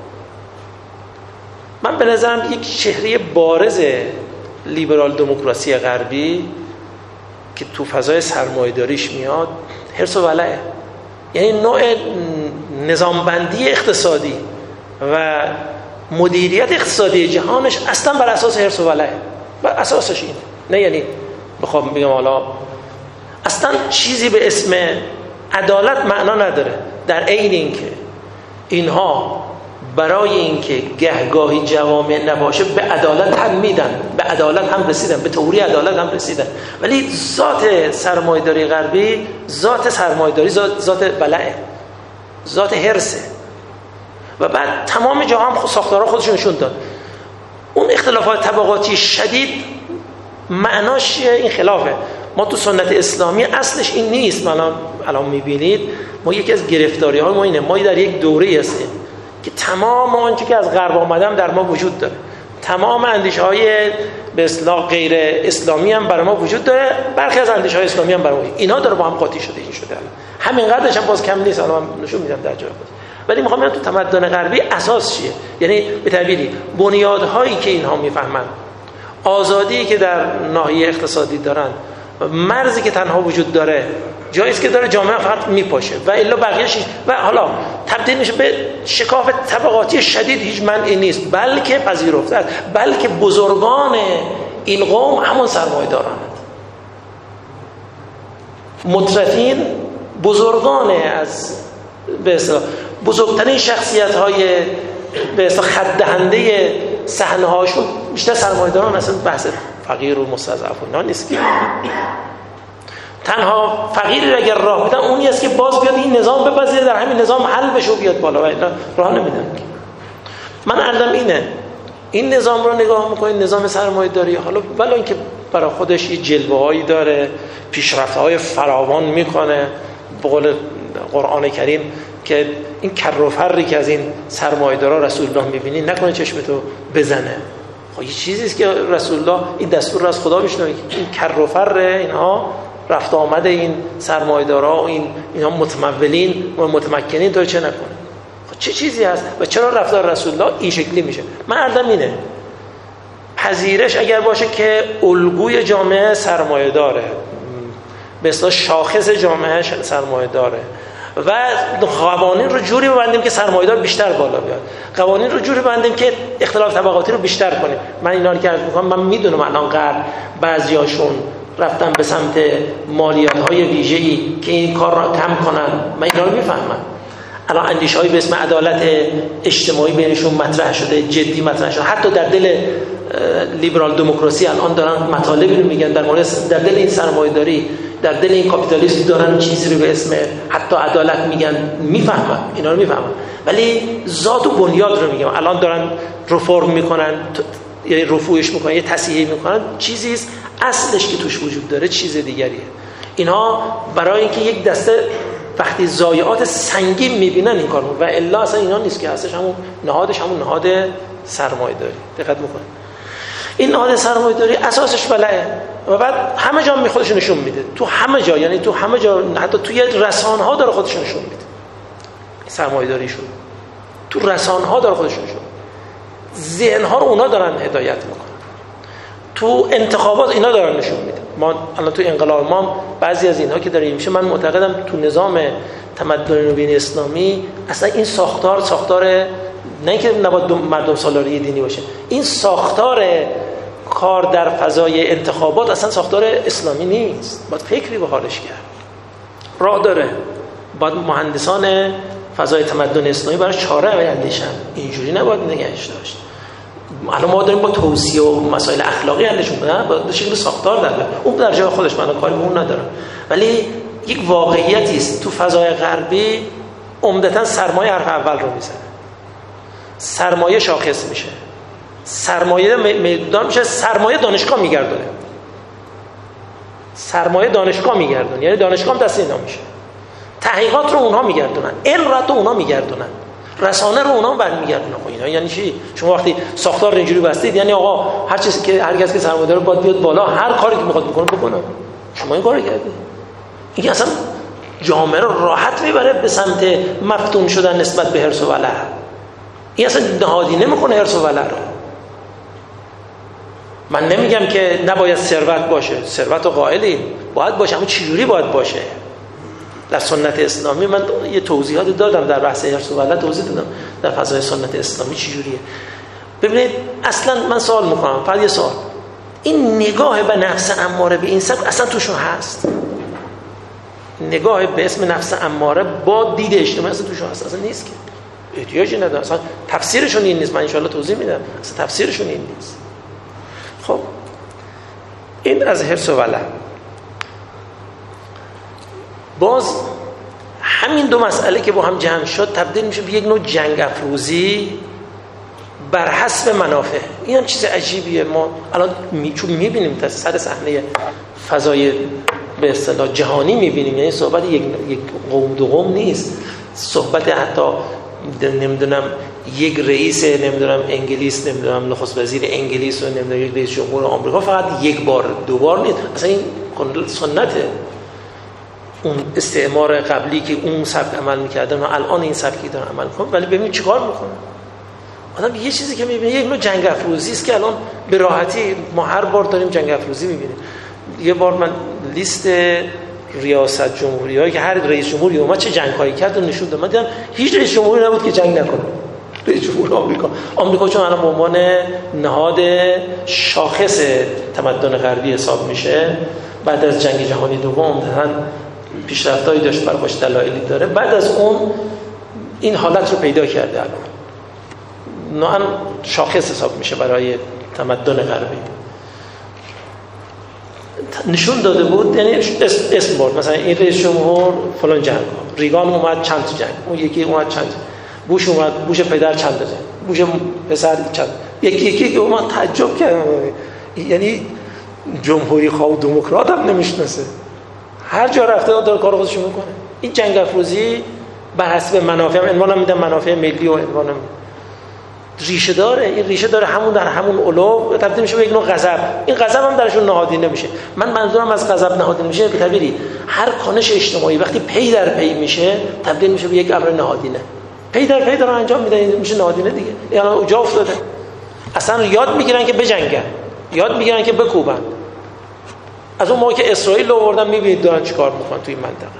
من به نظرم یک چهره بارز لیبرال دموکراسی غربی که تو فضای سرمایه‌داریش میاد حرص و ولعه. یعنی نوع نظامبندی اقتصادی و مدیریت اقتصادی جهانش اصلا بر اساس حرص و ولعه. بر اساسش اینه. نه یعنی بخوام بگم حالا اصلا چیزی به اسم عدالت معنا نداره، در عین اینکه اینها برای اینکه گهگاهی جوامع نباشه به عدالت هم میدن، به عدالت هم رسیدن، به تئوری عدالت هم رسیدن، ولی ذات سرمایه‌داری غربی ذات سرمایه‌داری ذات ولعه، ذات حرصه. و بعد تمام جا هم ساختارها خودشون نشون داد. اون اختلافات طبقاتی شدید معناش این خلافه. ما تو سنت اسلامی اصلش این نیست. الان میبینید ما یکی از گرفتاری‌های ما اینه، ما در یک دوره هستیم که تمام آنچه که از غرب آمدن در ما وجود داره، تمام اندیشه‌های به اصطلاح غیر اسلامی هم برای ما وجود داره، برخی از اندیشه‌های اسلامی هم برای ما، اینا داره با هم قاطی شده این شده. همینقدرش هم باز کم نیست، الان من نشون میدم در جای خود. ولی میخوام بگم تو تمدن غربی اساس چیه؟ یعنی به تعبیری بنیادهایی که اینها میفهمن، آزادی که در ناحیه اقتصادی دارن، مرزی که تنها وجود داره، جایی است که داره جامعه فقط میپاشه و الا بقیه‌اش و حالا تبدیل میشه به شکاف طبقاتی شدید، هیچ مانعی نیست، بلکه پذیرفته است، بلکه بزرگان این قوم همون سرمایه‌دارانند. مترفین بزرگان از به اصطلاح بزرگترین شخصیت‌های به اصطلاح خط دهنده صحنه‌هاشون بیشتر سرمایه‌داران، اصلا بحث فقیر و مستضعف و اینا نیست. تنها فقیری اگر راه میدن اونی است که باز بیاد این نظام بپذیره، در همین نظام حل بشه و بیاد بالا، و اینا راه نمیدن. من عرضم اینه، این نظام رو نگاه میکنید، نظام سرمایه‌داری، حالا ولی اینکه برای خودش یه جلوه‌هایی داره، پیشرفت‌های فراوان میکنه، به قول قرآن کریم که این کر و فری که از این سرمایه‌دارا رسول الله می‌بینی نکنه چشمتو بزنه. خب یه چیزی است که رسول الله این دستور رو از خدا میشنوه، این کر و فر اینها رفت آمد این سرمایه‌دارا و اینها متمولین و متمکنین تو چه نکنه. خب چه چیزی هست و چرا رفتار رسول الله این شکلی میشه؟ من عرضم اینه، پذیرش اگر باشه که الگوی جامعه سرمایه‌داره، به اصطلاح شاخص جامعه سرمایه‌داره و قوانین رو جوری ببندیم که سرمایه‌دار بیشتر بالا بیاد، قوانین رو جوری ببندیم که اختلاف طبقاتی رو بیشتر کنیم. من اینا رو که عرض می‌کنم، من میدونم الان غرب بعضیاشون رفتن به سمت مالیات‌های ویژه‌ای که این کار رو کم کنن، من اینا رو میفهمم. الان اندیشه‌های به اسم عدالت اجتماعی بینشون مطرح شده، جدی مطرح شده، حتی در دل لیبرال دموکراسی الان دارن مطالبی رو میگن در مورد، در دل این سرمایه‌داری، در دل این کاپیتالیسم دارن چیزی رو به اسم حتی عدالت میگن. میفهمم اینا رو میفهمم، ولی ذات و بنیاد رو میگم. الان دارن رفرم میکنن، یعنی رفوعش میکنن، یه تصحیح میکنن، چیزی است اصلش که توش وجود داره چیز دیگریه. اینها برای اینکه یک دسته وقتی ضایعات سنگین میبینن این کارو، و الا اصلا اینا نیست که اصلش همون نهادش همون نهاد سرمایه‌داری. دقت میکنن این نهاد سرمایه‌داری اساسش ولعه و بعد همه جا خودش نشون میده، تو همه جا، یعنی تو همه جا، حتی توی رسانه‌ها داره خودش نشون میده. سرمایه‌داریشون تو رسانه‌ها داره خودش نشون، ذهن‌ها رو اونا دارن هدایت میکنن، تو انتخابات اینا دارن نشون میده. ما الان تو انقلاب ما بعضی از اینها که داره میشه، من معتقدم تو نظام تمدن نوین اسلامی اصلا این ساختار نه اینکه نباید مردم سالاری دینی باشه، این ساختار کار در فضای انتخابات اصلا ساختار اسلامی نیست. باید فکری به حالش کرد، راه داره، باید مهندسان فضای تمدن اسلامی برای چاره بیندیشن، اینجوری نباید نگهش داشت. الان ما داریم با توصیه و مسائل اخلاقی حلش می‌کنیم، با شکل ساختار داره، اون در جای خودش، من کاری به اون ندارم، ولی یک واقعیتی است تو فضای غربی عمدتاً سرمایه حرف اول رو میزنه، سرمایه شاخص میشه، سرمایه میدان میشه، سرمایه دانشگاه میگردونه، سرمایه دانشگاه میگردونه، یعنی دانشگاه هم دست اینا میشه، تحقیقات رو اونها میگردونن، علم رو اونها میگردونن، رسانه رو اونا برمیگردونه. خب اینا یعنی چی؟ شما وقتی ساختار رو اینجوری بستید یعنی آقا هر چیزی که هر کسی که سرمایه‌دار باید بیاد بالا، هر کاری که میخواد بکنه. شما این کارو کردید. این اصلا جامعه رو راحت میبره به سمت مفتون شدن نسبت به حرص و ولع. این اصلا نهادی نمیکنه حرص و ولع رو. من نمیگم که نباید ثروت باشه، ثروت و قائلیم باید باشه، اما چجوری باید باشه؟ در سنت اسلامی من یه توضیحاتی دادم در بحث حرص و ولع، توضیح دادم در فضای سنت اسلامی چجوریه. ببینید اصلا من سوال میکنم، فقط یه سوال، این نگاه به نفس اماره به این سبک اصلا توشون هست؟ نگاه به اسم نفس اماره با دید اجتماعی اصلا توشون هست؟ اصلا نیست که، احتیاجی نداره، اصلا تفسیرشون این نیست. من ان شاءالله توضیح میدم، اصلا تفسیرشون این نیست. خب این از حرص و ولع. باز همین دو مسئله که با هم جمع شد تبدیل میشه به یک نوع جنگ افروزی بر حسب منافع. این هم چیز عجیبیه. ما الان چون میبینیم تا سر صحنه فضای به اصطلاح جهانی میبینیم، یعنی صحبت یک قوم دو قوم نیست، صحبت حتی نمیدونم یک رئیس نمیدونم انگلیس، نمیدونم نخست وزیر انگلیس و نمیدونم یک رئیس جمهور آمریکا فقط یک بار دو بار نیست. اصلا این سنته اون استعمار قبلی که اون سبک عمل میکردن و الان این سبکی دارن عمل میکنن. ولی ببین چیکار میکنن آدم. یه چیزی که میبینه یک نوع جنگ افروزی است که الان به راحتی ما هر بار داریم جنگ افروزی میبینیم. یه بار من لیست ریاست جمهوری هایی که هر رئیس جمهوری اومد چه جنگ هایی کرد و نشون داد. من دیدم هیچ رئیس جمهوری نبود که جنگ نکنه. رئیس جمهور آمریکا چون الان به عنوان نهاد شاخص تمدن غربی حساب میشه، بعد از جنگ جهانی دوم مثلا پیشرفتایی داشت، برای خودش دلایلی داره، بعد از اون این حالت رو پیدا کرده. الان نه شاخص حساب میشه برای تمدن غربی. نشون داده بود، یعنی اسم برد، مثلا این رئیس جمهور فلان جنگ، ریگان اومد چند تا جنگ، اون یکی اومد چند، بوش اومد، بوش پدر چند تا جنگ، بوش پسر چند، یکی که اومد تعجب کرد، یعنی جمهوری خواه و دموکرات هم نمیشناسه، هر جا رفته داره کار خودش میکنه. این جنگ افروزی بر حسب منافع، عنوان میدم منافع ملی و عنوان ریشه داره. این ریشه داره همون در همون علو تبدیل میشه به یک نوع غضب. این غضب هم درشون نهادی نمیشه. من منظورم از غضب نهادی نمیشه به تعبیری هر کانش اجتماعی وقتی پی در پی میشه تبدیل میشه به یک امر نهادینه. پی در پی دارن انجام میدن، میشه نهادینه دیگه. یعنی اونجا افتاده. اصلا یاد میگیرن که بجنگن، یاد میگیرن که بکوبن. از اون موقع که اسرائیل رو آوردن میبینید دارن چیکار میکنن توی این منطقه.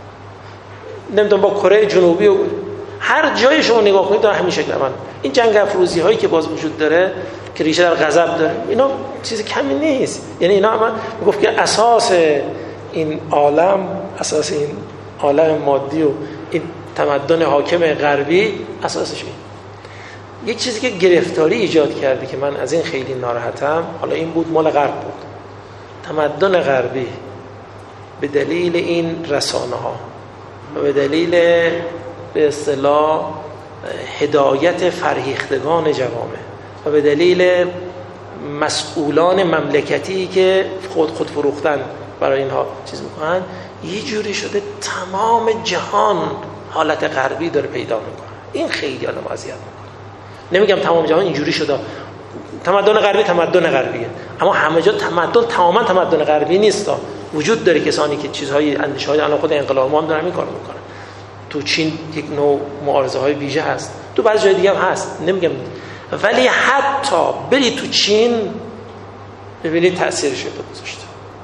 نمیدونم با کره جنوبی و هر جای شما نگاه کنید داره همین شکل عمل. این جنگ افروزی هایی که باز وجود داره که ریشه در غضب داره، اینا چیز کمی نیست. یعنی اینا هم میگفت که اساس این عالم، اساس این عالم مادی و این تمدن حاکم غربی اساسش این. یک چیزی که گرفتاری ایجاد کرده که من از این خیلی ناراحتم، حالا این بود مال غرب بود. تمدن غربی به دلیل این رسانه ها و به دلیل به اصطلاح هدایت فرهیختگان جوامع و به دلیل مسئولان مملکتی که خود فروختن برای اینها چیز میکنن، یه جوری شده تمام جهان حالت غربی داره پیدا میکنه. این خیلی آدم اذیت میکنه. نمیگم تمام جهان اینجوری شده، تمدن غربی تمدن غربیه، اما همه جا تمدن تماما تمدن غربی نیست. وجود داره کسانی که چیزهای اندیشه‌های الان خود انقلاب ما هم دارن این کارو میکنن. تو چین یک نوع معارضه های ویژه هست، تو بعضی جای دیگه هم هست، نمیگم، ولی حتی بری تو چین ببینید تأثیرش رو گذاشته.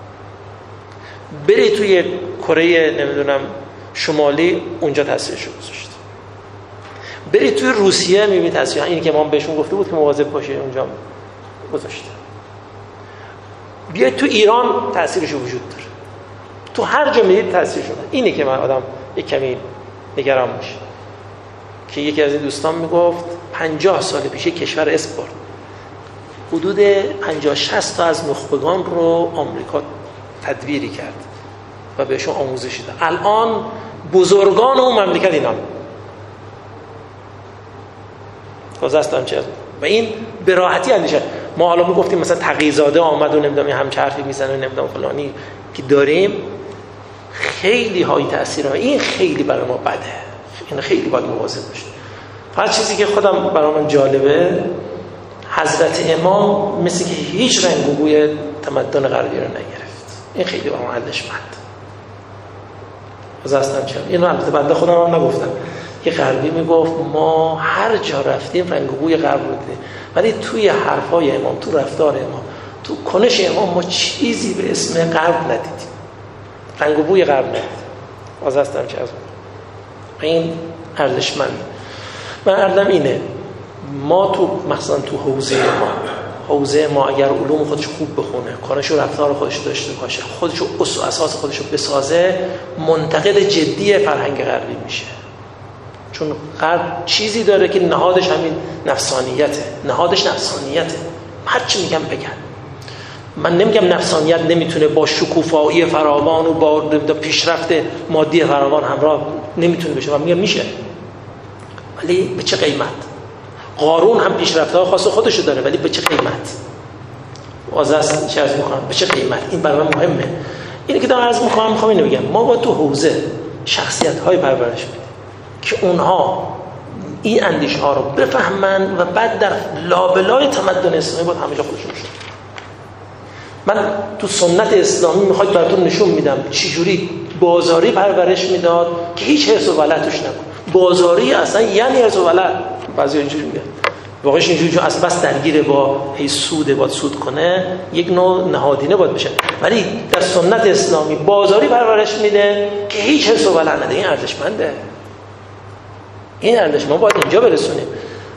بری توی کره نمیدونم شمالی اونجا تأثیرش رو گذاشته. بری توی روسیه میبینید تأثیر اینی که ما بهشون گفته بود که مواظب باشه اونجا گذاشته. بیاید تو ایران تأثیرش وجود داره. تو هر جا میدید تأثیرش داره. اینه که من آدم یک کمی نگران میشه که یکی از این دوستان میگفت 50 سال پیش کشور اسم برد، حدود 50-60 تا از نخبگان رو آمریکا تدبیری کرد و بهشون آموزشی داد. الان بزرگان اون مملکت اینا گذاشتم چه و این به راحتی اندیشه. ما حالا میگفتیم مثلا تقی‌زاده آمد و نمیدونم همچه حرفی میزنه نمیدونم فلانی که داریم، خیلی های تأثیر ها. این خیلی برای ما بده، این خیلی باید مواظب باشیم. فقط چیزی که خودم برام جالبه، حضرت امام مثل که هیچ رنگ و بوی تمدن غربی رو نگرفت. این خیلی برام ارزشمند. از هستم چرا اینو البته بنده خودم هم نگفتم. یه غربی میگفت ما هر جا رفتیم رنگ و بوی غرب رو دیدیم، ولی توی حرفای امام، تو رفتار امام، تو کنش امام ما چیزی به اسم غرب ندیدیم، رنگ و بوی غرب ندیدیم. از هستم چرا این ارزشمند. من عرضم اینه، ما تو مثلا تو حوزه ما اگر علوم خودش خوب بخونه، کنش و رفتار خودش داشته باشه، خودش اساس خودش رو بسازه، منتقد جدی فرهنگ غربی میشه. چون غرب چیزی داره که نهادش همین نفسانیته، نهادش نفسانیته. هر چی میگم بگن، من نمیگم نفسانیت نمیتونه با شکوفایی فراوان و با پیشرفت مادی فراوان همراه نمیتونه بشه، من میگم میشه، ولی به چه قیمت؟ قارون هم پیشرفت‌های خاص خودشو داره، ولی به چه قیمت؟ واسه چه عرض می‌کنم، به چه قیمت؟ این برای من مهمه. اینی که دارم عرض می‌خوام اینو بگم، ما با تو حوزه شخصیت‌های پرورش میدیم که اونها این اندیشه‌ها رو بفهمن و بعد در لابلای تمدن اسلامی باید همه جا خودشون بشن. من تو سنت اسلامی میخواد براتون نشون میدم چجوری بازاری پرورش میداد که هیچ حرص و ولع توش نکن. بازاری اصلا یعنی حرص و ولع. بعضی اینجوری میگن واقعش اینجوری، چون اصلا بس درگیره با هی سوده، باید سود کنه، یک نوع نهادینه باید بشه. ولی در سنت اسلامی بازاری پرورش میده که هیچ حرص و ولع نده. این ارزشمنده، این ارزش ما باید اینجا برسونیم.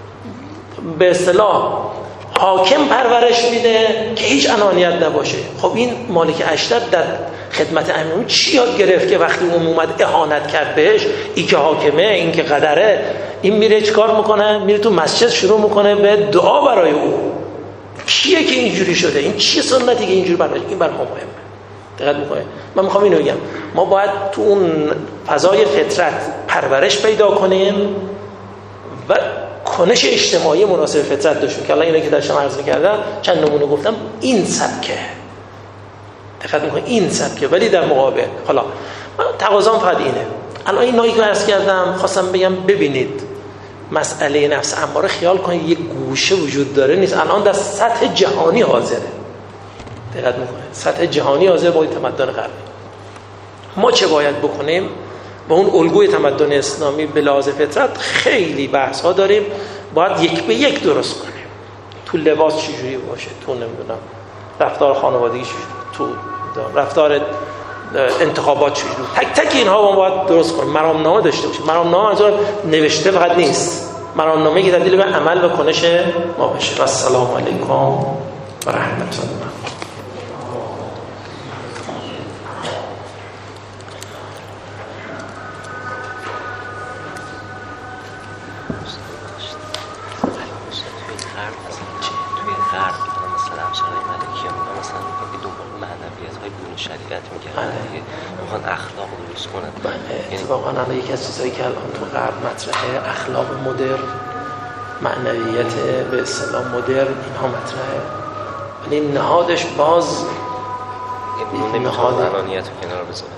به اصطلاح حاکم پرورش میده که هیچ انانیت نباشه. خب این مالک اشتر در خدمت امیرالمومنین چی یاد گرفت که وقتی اون اومد اهانت کرد بهش، این که حاکمه، این که قدره، این میره چیکار میکنه؟ میره تو مسجد شروع میکنه به دعا برای او. کیه که اینجوری شده؟ این چیه سنتی که اینجوری برای این برای ما مهمه. دقت میکنه؟ من میخوام اینو بگم، ما باید تو اون فضای فطرت پرورش پیدا کنیم و کنش اجتماعی مناسب فطرت داشتیم که الان اینه که داشتم عرض می‌کردم چند نمونه گفتم. این سبکه، دقت می‌کنید، این سبکه. ولی در مقابل حالا من تقاضام فقط اینه، الان این نوعی که عرض کردم خواستم بگم ببینید مسئله نفس اماره خیال کنید یک گوشه وجود داره نیست، الان در سطح جهانی حاضره. دقت می‌کنید سطح جهانی حاضر با تمدن غربی. ما چه باید بکنیم؟ با اون الگوی تمدن اسلامی به لحاظ فطرت خیلی بحث ها داریم، باید یک به یک درست کنیم. تو لباس چجوری باشه، تو نمیدونم رفتار خانوادگی چجوری، تو رفتار انتخابات چجوری، تک تک اینها ما باید درست کنیم. مرامنامه داشته باشیم. مرامنامه از نوشته فقط نیست، مرامنامه که تبدیل به عمل و کنش ما بشه. السلام علیکم و رحمت الله. واقعا الان یکی از چیزایی که الان تو غرب مطرحه، اخلاق مدرن، معنویت به اصطلاح مدرن، اینها مطرحه، ولی نهادش باز این نهاد انانیت رو کنار بذاره.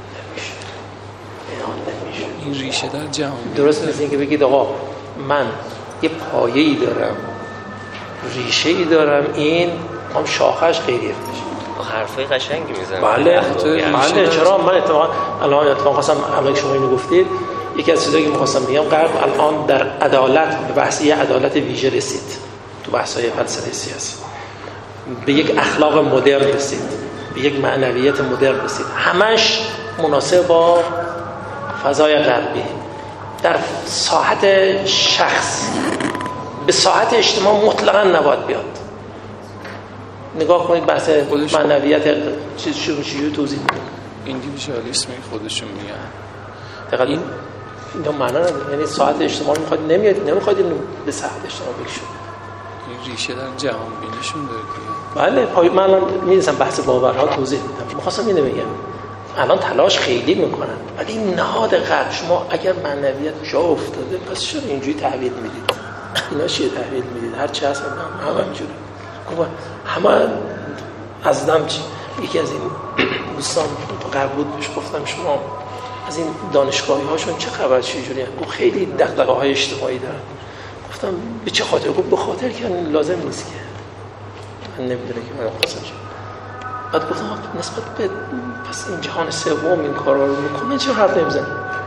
این ریشه در جهان درست نیست اینکه بگید آقا من یه پایه‌ای دارم، ریشه‌ای دارم، این هم شاخش غیریه بشه. حرفای قشنگی میزنه. بله چرا؟ من الان خواستم الان شما اینو گفتید، یکی از چیزایی که می‌خواستم بگم، غرب الان در عدالت به بحثی عدالت ویژه رسید، تو بحث‌های فلسفه سیاسی به یک اخلاق مدرن رسید، به یک معنویت مدرن رسید، همش مناسب با فضای غربی. در ساحت شخص به ساحت اجتماع مطلقاً نباید بیاد. نگاه کنید بحث معنویت چیزشون چجوری توضیح میده. ایندیویدوالیسم خودشون میگن. دقیقاً این معنا نداره، یعنی ساعت اجتماعی میخواد نمیخواد اینو به ساعت اجتماعی بکشه. این ریشه در جهان بینیشون داره. بله من الان می‌رسم بحث باورها توضیح میدم. می‌خواستم اینو بگم الان تلاش خیلی میکنن، ولی نهاد غرب شما اگر معنویت جا افتاده پس چرا اینجوری تحویل میدید؟ اینا چیه تحویل میدید؟ هر چی هست همه اینجوری. همه از دمچ یکی از این دوستان غرب بود بهش گفتم شما از این دانشگاهی هاشون چه خبر چه جوریه؟ خیلی دغدغه‌های اجتماعی دارن. گفتم به چه خاطر؟ گفت به خاطر که لازم نیست که من نمیدونه که من خواستم شد. بعد گفتم نسبت به پس این جهان سوم این کارا رو میکنه چه حرف نمیزنه؟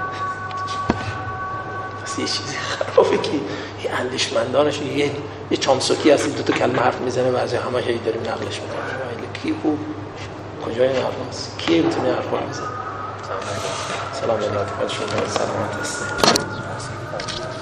پس یه چیزی خرابه که یه اندیشمندانش یه چامسوکی هست دو تا کلمه حرف میزنه و از همه هی داریم نقلش میکنیم. کی خوب کجای این حرف هست؟ کی میتونه حرف رو بزنه؟ سلام علیکم. شما سلامت هستید.